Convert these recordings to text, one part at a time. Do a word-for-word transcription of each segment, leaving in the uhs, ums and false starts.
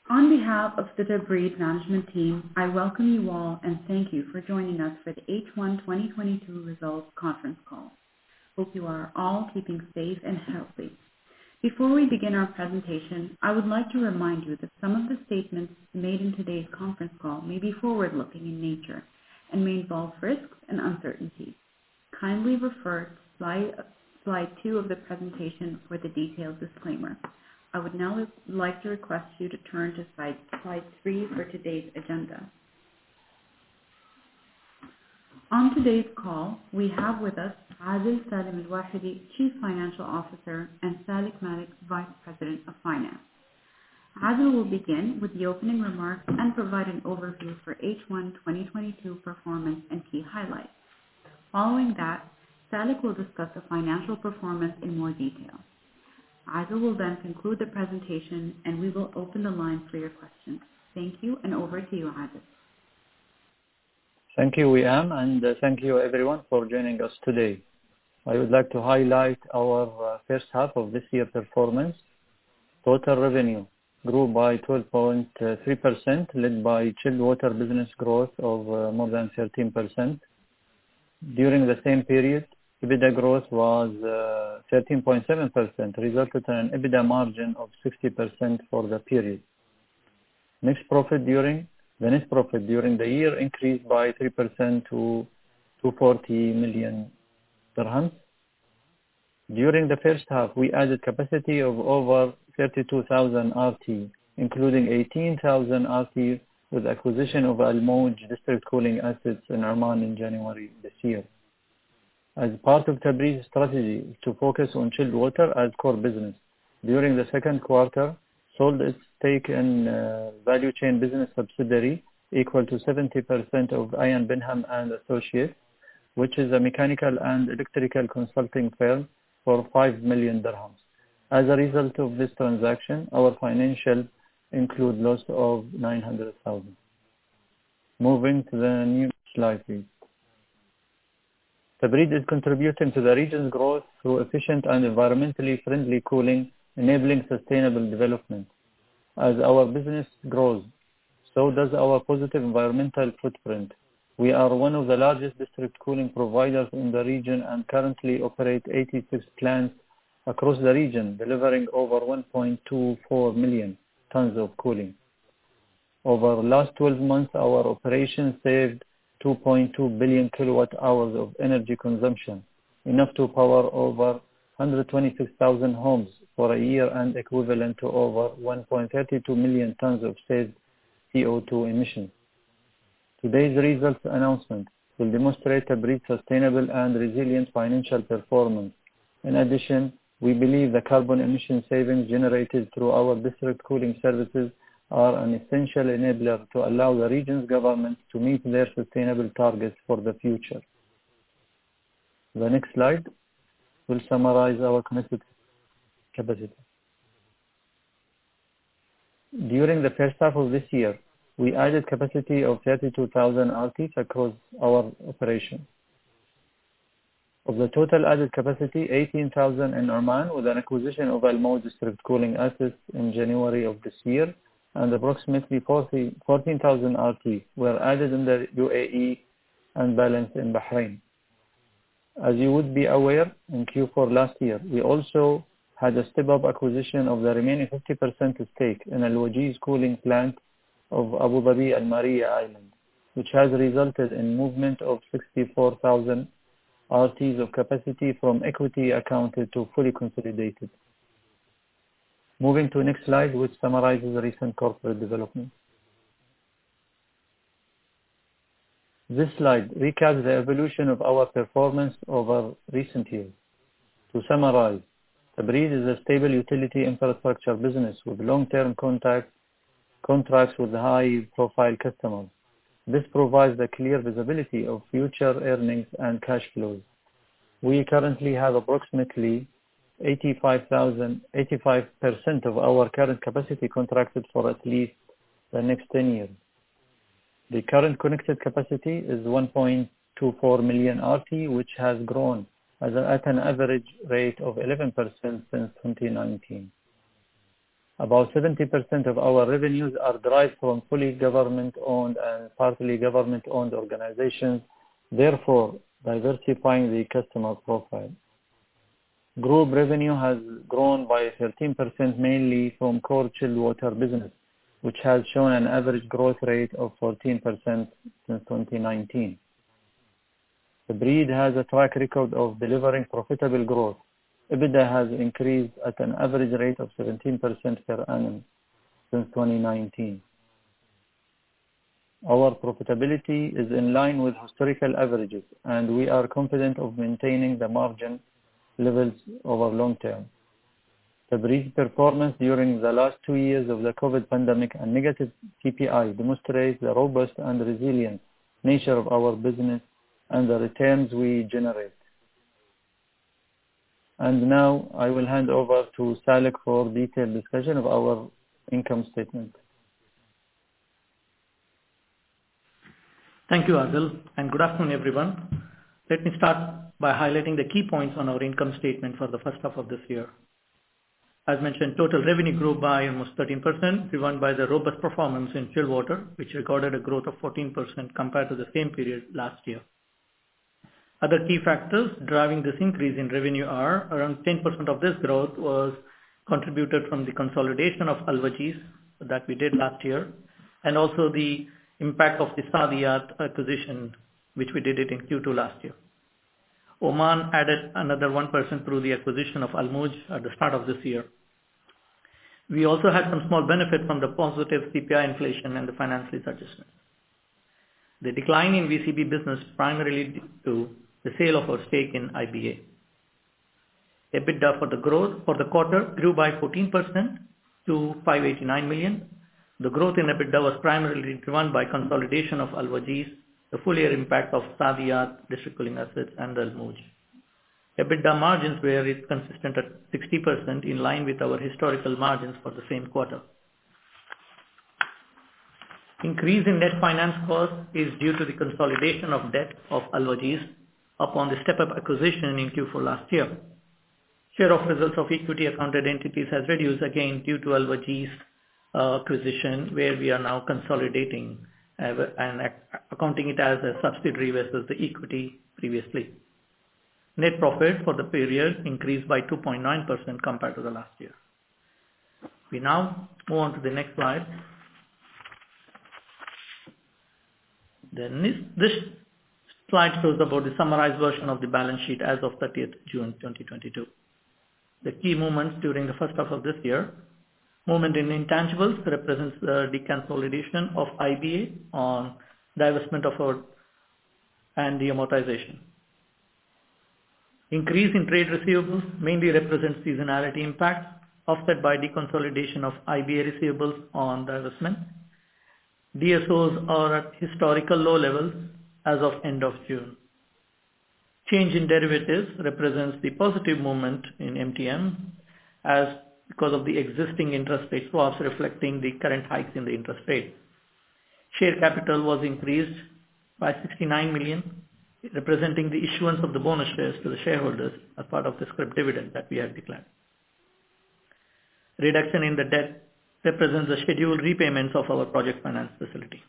On behalf of the Tabreed management team, I welcome you all and thank you for joining us for the H one twenty twenty-two results conference call. Hope you are all keeping safe and healthy. Before we begin our presentation, I would like to remind you that some of the statements made in today's conference call may be forward-looking in nature and may involve risks and uncertainties. Kindly refer to slide, slide two of the presentation for the detailed disclaimer. I would now like to request you to turn to slide, slide three for today's agenda. On today's call, we have with us Adil Salim Al-Wahidi, Chief Financial Officer, and Salik Malik, Vice President of Finance. Adil will begin with the opening remarks and provide an overview for H one twenty twenty-two performance and key highlights. Following that, Salik will discuss the financial performance in more detail. Adil will then conclude the presentation and we will open the line for your questions. Thank you, and over to you, Adil. Thank you, Wiam, and uh, thank you everyone for joining us today. I would like to highlight our uh, first half of this year performance. Total revenue grew by twelve point three percent, led by chilled water business growth of uh, more than thirteen percent. During the same period, EBITDA growth was uh, thirteen point seven percent, resulted in an EBITDA margin of sixty percent for the period. Next profit during the net profit during the year increased by three percent to two hundred forty million dirhams. During the first half, we added capacity of over thirty-two thousand R T, including eighteen thousand R T with acquisition of Al Mawj district cooling assets in Oman in January this year. As part of Tabreed's strategy to focus on chilled water as core business, during the second quarter, sold its stake in uh, value chain business subsidiary equal to seventy percent of Ayan Binham and Associates, which is a mechanical and electrical consulting firm, for five million dirhams. As a result of this transaction, our financials include loss of nine hundred thousand. Moving to the new slide, please. Tabreed is contributing to the region's growth through efficient and environmentally friendly cooling, enabling sustainable development. As our business grows, so does our positive environmental footprint. We are one of the largest district cooling providers in the region and currently operate eighty-six plants across the region, delivering over one point two four million tons of cooling. Over the last twelve months, our operations saved two point two billion kilowatt hours of energy consumption, enough to power over one hundred twenty-six thousand homes for a year and equivalent to over one point three two million tons of saved C O two emissions. Today's results announcement will demonstrate Tabreed's sustainable and resilient financial performance. In addition, we believe the carbon emission savings generated through our district cooling services are an essential enabler to allow the region's governments to meet their sustainable targets for the future. The next slide will summarize our connected capacity. During the first half of this year, we added capacity of thirty-two thousand R Ts across our operation. Of the total added capacity, eighteen thousand in Oman with an acquisition of Al Mawj district cooling assets in January of this year, and approximately fourteen thousand R T were added in the U A E and balance in Bahrain. As you would be aware, in Q four last year, we also had a step-up acquisition of the remaining fifty percent stake in Al Wajiz cooling plant of Abu Dhabi Al Mariya Island, which has resulted in movement of sixty-four thousand R Ts of capacity from equity accounted to fully consolidated. Moving to the next slide, which summarizes the recent corporate development. This slide recaps the evolution of our performance over recent years. To summarize, Tabreed is a stable utility infrastructure business with long-term contact, contracts with high-profile customers. This provides a clear visibility of future earnings and cash flows. We currently have approximately eighty-five thousand, eighty-five percent of our current capacity contracted for at least the next ten years. The current connected capacity is one point two four million R T, which has grown as a, at an average rate of eleven percent since twenty nineteen. About seventy percent of our revenues are derived from fully government-owned and partly government-owned organizations, therefore diversifying the customer profile. Group revenue has grown by thirteen percent mainly from core chilled water business, which has shown an average growth rate of fourteen percent since twenty nineteen. The breed has a track record of delivering profitable growth. EBITDA has increased at an average rate of seventeen percent per annum since twenty nineteen. Our profitability is in line with historical averages, and we are confident of maintaining the margin levels over long term. The breed's performance during the last two years of the COVID pandemic and negative C P I demonstrates the robust and resilient nature of our business and the returns we generate. And now I will hand over to Salik for detailed discussion of our income statement. Thank you, Adil, and good afternoon, everyone. Let me start by highlighting the key points on our income statement for the first half of this year. As mentioned, total revenue grew by almost thirteen percent, driven by the robust performance in chilled water, which recorded a growth of fourteen percent compared to the same period last year. Other key factors driving this increase in revenue are around ten percent of this growth was contributed from the consolidation of Al-Wajiz that we did last year, and also the impact of the Saadiyat acquisition, which we did it in Q two last year. Oman added another one percent through the acquisition of Al-Mouj at the start of this year. We also had some small benefit from the positive C P I inflation and the finance lease adjustments. The decline in V C B business primarily due to the sale of our stake in I B A. EBITDA for the growth for the quarter grew by fourteen percent to five hundred eighty-nine million. The growth in EBITDA was primarily driven by consolidation of Al-Wajiz, the full year impact of Saadiyat, district cooling assets, and Al-Mouj. EBITDA margins were consistent at sixty percent, in line with our historical margins for the same quarter. Increase in net finance cost is due to the consolidation of debt of Al-Wajiz upon the step-up acquisition in Q four last year. Share of results of equity accounted entities has reduced again due to Al-Wajiz uh, acquisition, where we are now consolidating uh, and accounting it as a subsidiary versus the equity previously. Net profit for the period increased by two point nine percent compared to the last year. We now move on to the next slide. Then this, this slide shows about the summarized version of the balance sheet as of thirtieth June twenty twenty-two. The key movements during the first half of this year. Movement in intangibles represents the deconsolidation of I B A on divestment of our and the amortization. Increase in trade receivables mainly represents seasonality impact, offset by deconsolidation of I B A receivables on divestment. D S Os are at historical low levels as of end of June. Change in derivatives represents the positive movement in M T M as because of the existing interest rate swaps reflecting the current hikes in the interest rate. Share capital was increased by sixty-nine million, representing the issuance of the bonus shares to the shareholders as part of the scrip dividend that we have declared. Reduction in the debt represents the scheduled repayments of our project finance facility.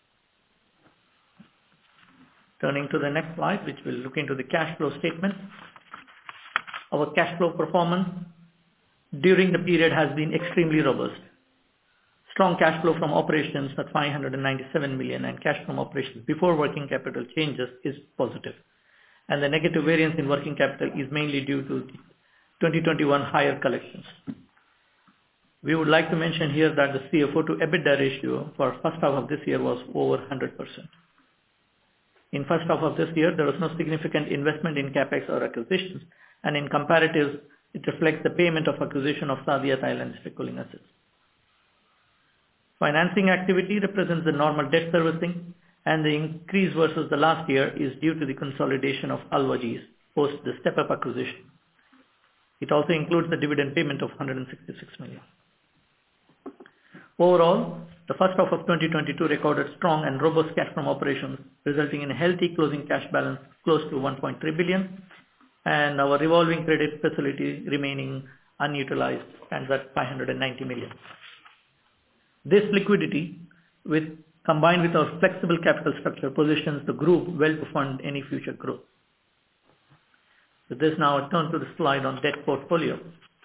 Turning to the next slide, which will look into the cash flow statement. Our cash flow performance during the period has been extremely robust. Strong cash flow from operations at five hundred ninety-seven million and cash from operations before working capital changes is positive. And the negative variance in working capital is mainly due to twenty twenty-one higher collections. We would like to mention here that the C F O to EBITDA ratio for first half of this year was over one hundred percent. In first half of this year, there was no significant investment in capex or acquisitions, and in comparatives, it reflects the payment of acquisition of Saadiyat Island district cooling assets. Financing activity represents the normal debt servicing, and the increase versus the last year is due to the consolidation of Al-Wajiz post the step-up acquisition. It also includes the dividend payment of one hundred sixty-six million. Overall, the first half of twenty twenty-two recorded strong and robust cash from operations, resulting in a healthy closing cash balance close to one point three billion, and our revolving credit facility remaining unutilized stands at five hundred ninety million. This liquidity, with combined with our flexible capital structure, positions the group well to fund any future growth. With this, now I turn to the slide on debt portfolio.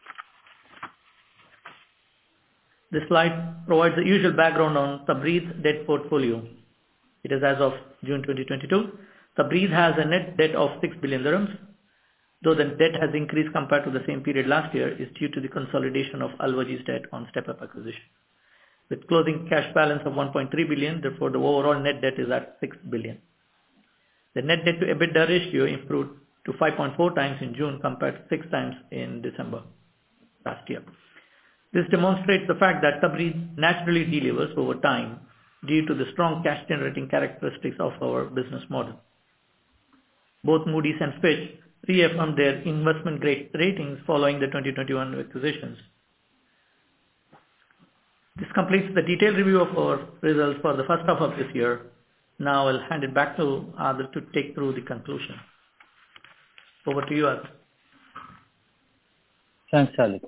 This slide provides the usual background on Tabriz debt portfolio. It is as of June twenty twenty-two. Tabriz has a net debt of six billion dirhams, though the debt has increased compared to the same period last year is due to the consolidation of Al-Wajiz debt on step-up acquisition. With closing cash balance of one point three billion, therefore the overall net debt is at six billion. The net debt to EBITDA ratio improved to five point four times in June compared to six times in December last year. This demonstrates the fact that Tabriz naturally delivers over time due to the strong cash generating characteristics of our business model. Both Moody's and Fitch reaffirmed their investment grade ratings following the twenty twenty-one acquisitions. This completes the detailed review of our results for the first half of this year. Now I'll hand it back to Adil to take through the conclusion. Over to you, Adil. Thanks, Khalid.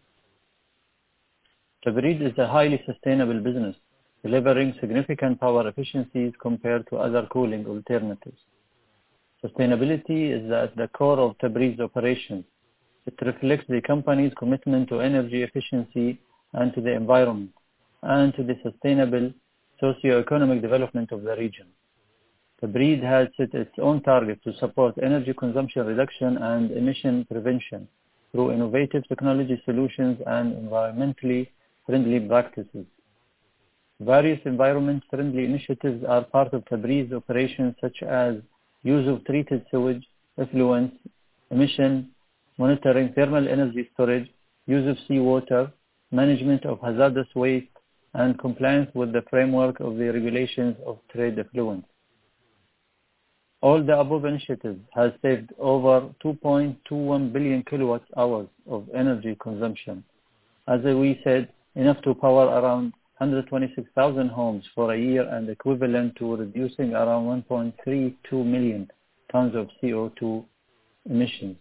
Tabriz is a highly sustainable business, delivering significant power efficiencies compared to other cooling alternatives. Sustainability is at the core of Tabriz operations. It reflects the company's commitment to energy efficiency and to the environment, and to the sustainable socio-economic development of the region. Tabriz has set its own target to support energy consumption reduction and emission prevention through innovative technology solutions and environmentally friendly practices. Various environment-friendly initiatives are part of Tabriz operations, such as use of treated sewage, effluent, emission monitoring, thermal energy storage, use of seawater, management of hazardous waste, and compliance with the framework of the regulations of trade effluents. All the above initiatives have saved over two point two one billion kilowatt hours of energy consumption. As we said, enough to power around one hundred twenty-six thousand homes for a year and equivalent to reducing around one point three two million tons of C O two emissions.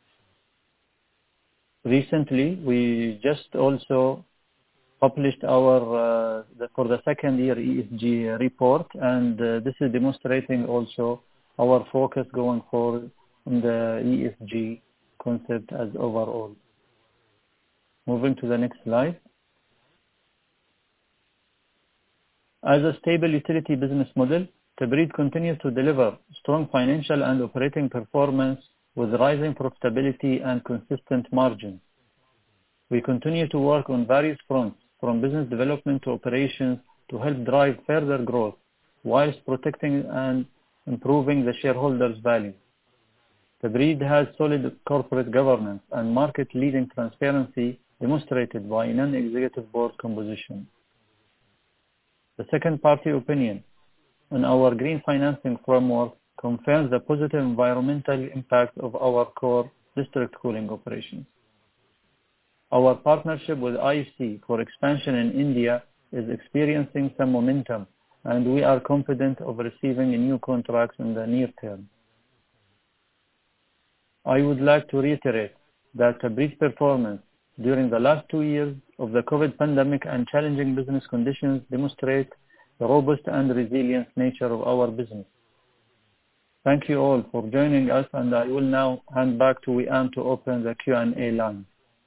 Recently, we just also published our, uh, the, for the second year E S G report, and uh, this is demonstrating also our focus going forward on the E S G concept as overall. Moving to the next slide. As a stable utility business model, Tabriz continues to deliver strong financial and operating performance with rising profitability and consistent margins. We continue to work on various fronts, from business development to operations, to help drive further growth, whilst protecting and improving the shareholders' value. Tabriz has solid corporate governance and market-leading transparency demonstrated by non-executive board composition. The second-party opinion on our green financing framework confirms the positive environmental impact of our core district cooling operations. Our partnership with I F C for expansion in India is experiencing some momentum, and we are confident of receiving new contracts in the near term. I would like to reiterate that Tabriz performance during the last two years of the COVID pandemic and challenging business conditions demonstrate the robust and resilient nature of our business. Thank you all for joining us, and I will now hand back to Wiam to open the Q and A line.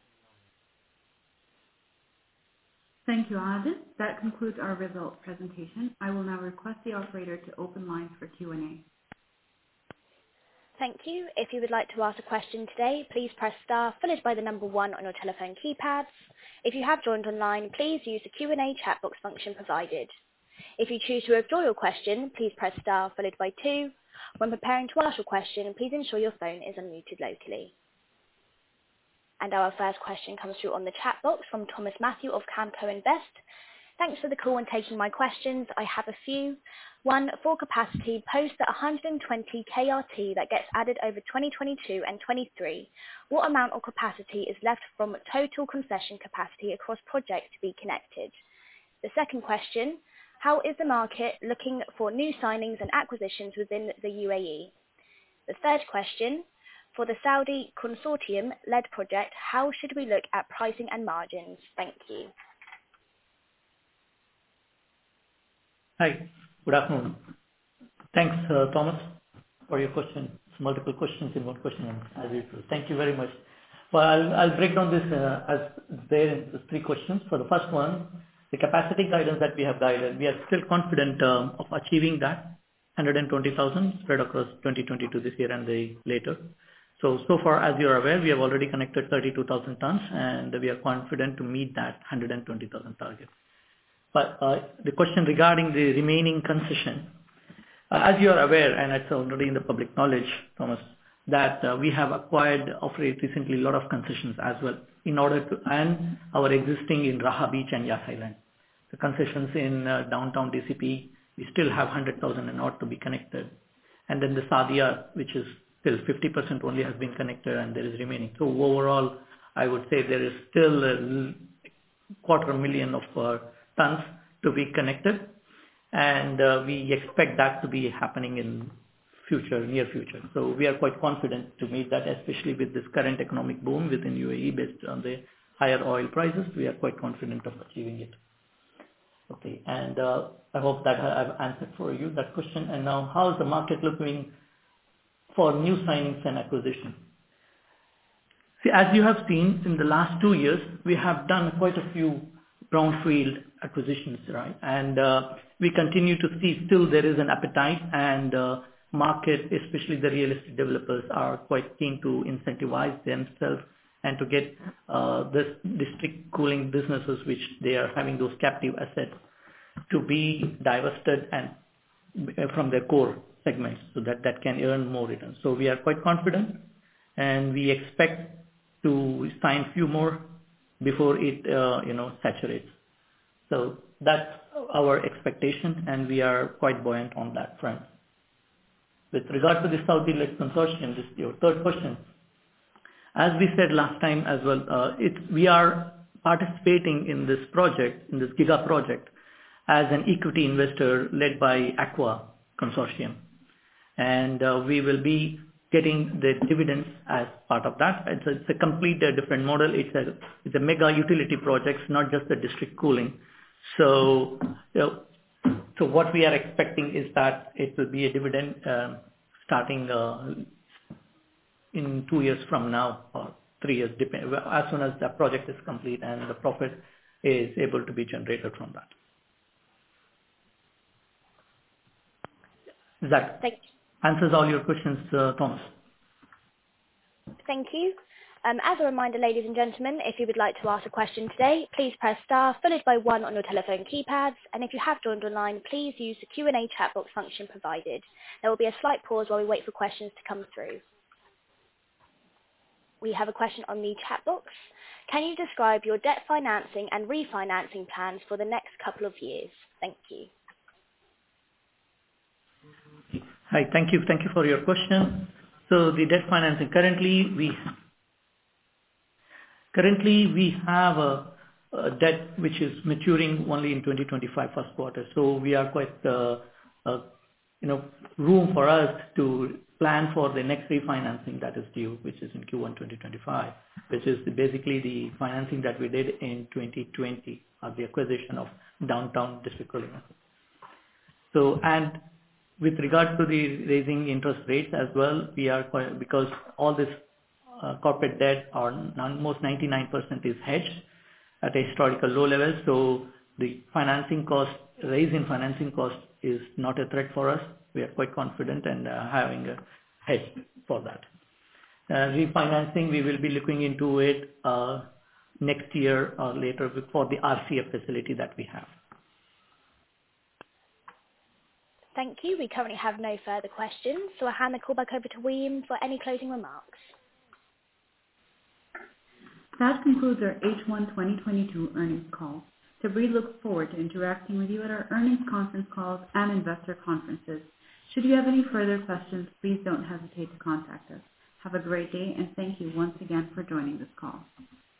Thank you, Adil. That concludes our results presentation. I will now request the operator to open lines for Q and A. Thank you. If you would like to ask a question today, please press star followed by the number one on your telephone keypads. If you have joined online, please use the Q and A chat box function provided. If you choose to withdraw your question, please press star followed by two. When preparing to ask your question, please ensure your phone is unmuted locally. And our first question comes through on the chat box from Thomas Matthew of Camco Invest. Thanks for the call and taking my questions. I have a few. One, for capacity, post the one hundred twenty K R T that gets added over twenty twenty-two and twenty-three, what amount of capacity is left from total concession capacity across projects to be connected? The second question, how is the market looking for new signings and acquisitions within the U A E? The third question, For the Saudi consortium-led project, how should we look at pricing and margins? Thank you. Hi, good afternoon. Thanks, uh, Thomas, for your question. It's multiple questions in one question, as usual. Thank you very much. Well, I'll, I'll break down this uh, as there in three questions. For the first one, the capacity guidance that we have guided, we are still confident um, of achieving that one hundred twenty thousand spread across twenty twenty-two this year and the later. So, so far, as you are aware, we have already connected thirty-two thousand tons, and we are confident to meet that one hundred twenty thousand target. But uh, the question regarding the remaining concession, uh, as you are aware, and it's already in the public knowledge, Thomas, that uh, we have acquired of recently a lot of concessions as well in order to, and our existing in Raha Beach and Yas Island. The concessions in uh, downtown D C P, we still have one hundred thousand and odd to be connected. And then the Sadia, which is still fifty percent only has been connected and there is remaining. So overall, I would say there is still a quarter million of uh, tons to be connected. And uh, we expect that to be happening in future, near future. So we are quite confident to meet that, especially with this current economic boom within U A E based on the higher oil prices. We are quite confident of achieving it. Okay, and uh, I hope that I've answered for you that question. And now, how is the market looking for new signings and acquisition? See, as you have seen in the last two years, we have done quite a few brownfield acquisitions, right? And uh, we continue to see still there is an appetite, and uh, market, especially the real estate developers, are quite keen to incentivize themselves and to get uh, this district cooling businesses, which they are having those captive assets, to be divested and from their core segments, so that that can earn more returns. So we are quite confident, and we expect to sign few more before it uh, you know saturates. So that's our expectation, and we are quite buoyant on that front. With regard to the Saudi-led consortium, this is your third question. As we said last time as well, uh, it's, we are participating in this project, in this Giga project, as an equity investor led by Aqua Consortium. And uh, we will be getting the dividends as part of that. It's a, it's a complete uh, different model. It's a, it's a mega utility project, not just the district cooling. So, you know, so what we are expecting is that it will be a dividend uh, starting uh, in two years from now or three years, depend, as soon as the project is complete and the profit is able to be generated from that. That Thank answers all your questions, uh, Thomas. Thank you. Um, as a reminder, ladies and gentlemen, if you would like to ask a question today, please press star followed by one on your telephone keypads. And if you have joined online, please use the Q and A chat box function provided. There will be a slight pause while we wait for questions to come through. We have a question on the chat box. Can you describe your debt financing and refinancing plans for the next couple of years? Thank you. Hi, thank you. Thank you for your question. So the debt financing, currently we currently we have a, a debt which is maturing only in twenty twenty-five first quarter. So we are quite uh, uh, you know room for us to plan for the next refinancing that is due, which is in Q one twenty twenty-five, which is basically the financing that we did in twenty twenty, or the acquisition of downtown district cooling. So, and with regard to the raising interest rates as well, we are quite, because all this uh, corporate debt, or almost ninety-nine percent is hedged at a historical low level. So the financing cost, raise in financing cost is not a threat for us. We are quite confident and uh, having a hedge for that. Uh, refinancing, we will be looking into it uh, next year or later for the R C F facility that we have. Thank you. We currently have no further questions, so I'll hand the call back over to William for any closing remarks. That concludes our H one twenty twenty-two earnings call. Tabreed looks forward to interacting with you at our earnings conference calls and investor conferences. Should you have any further questions, please don't hesitate to contact us. Have a great day, and thank you once again for joining this call.